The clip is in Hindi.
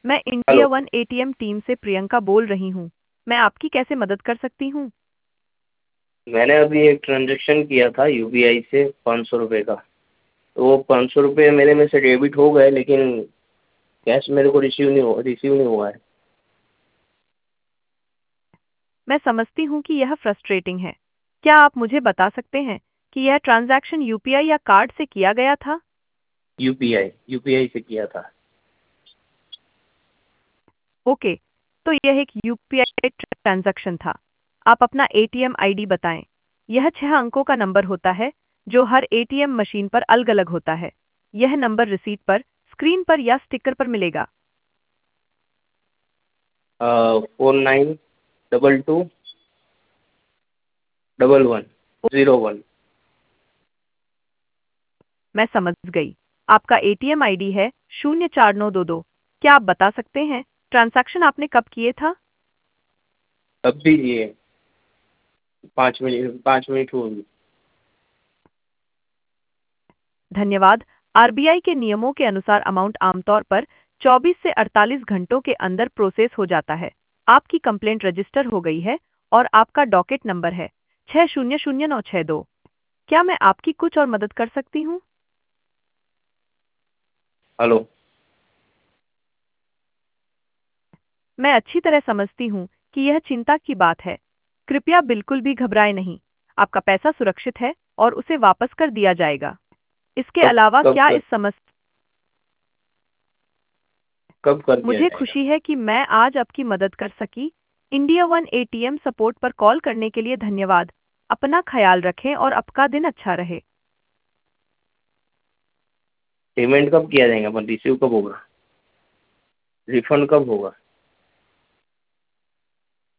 मैं hello. India one ATM team से प्रियंका बोल रही हूँ। मैं आपकी कैसे मदद कर सकती हूँ? मैंने अभी एक ट्रांजेक्शन किया था यूपीआई से 500 रुपये का। तो वो 500 रुपये मेरे में से डेबिट हो गए, लेकिन कैश मेरे को रिसीव नहीं हुआ है। मैं समझती हूँ कि यह फ्रस्ट्रेटिंग है। क्या आप मुझे बता सकते हैं कि यह ट्रांजैक्शन यूपीआई या कार्ड से किया गया था? यूपीआई यूपीआई से किया था। ओके, तो यह एक यूपीआई ट्रांजैक्शन था। आप अपना एटीएम आईडी बताएं। यह 6 अंकों का नंबर होता है जो हर एटीएम मशीन पर अलग-अलग होता है। यह नंबर रिसीट पर, स्क्रीन पर या स्टिकर पर मिलेगा। 49221101। मैं समझ गई। आपका एटीएम आईडी है 04922। क्या आप बता सकते हैं ट्रांजैक्शन आपने कब किए था? तब भी ये 5 मिनट हुए। धन्यवाद। आरबीआई के नियमों के अनुसार अमाउंट आमतौर पर 24 से 48 घंटों के अंदर प्रोसेस हो जाता है। आपकी कंप्लेंट रजिस्टर हो गई है और आपका डॉकेट नंबर है 600962। क्या मैं आपकी कुछ और मदद कर सकती हूँ? हेलो। मैं अच्छी तरह समझती हूँ कि यह चिंता की बात है। कृपया बिल्कुल भी घबराएं नहीं। आपका पैसा सुरक्षित है और उसे वापस कर दिया जाएगा। इसके कब अलावा कब क्या कर इस समस्या कब कर दिया मुझे जाएगा? खुशी है कि मैं आज आपकी मदद कर सकी। इंडिया वन एटीएम सपोर्ट पर कॉल करने के लिए धन्यवाद। अपना ख्याल रखें और आपका दिन अच्छा रहे। पेमेंट कब किया जाएगा? मतलब रिसीव कब होगा? रिफंड कब होगा?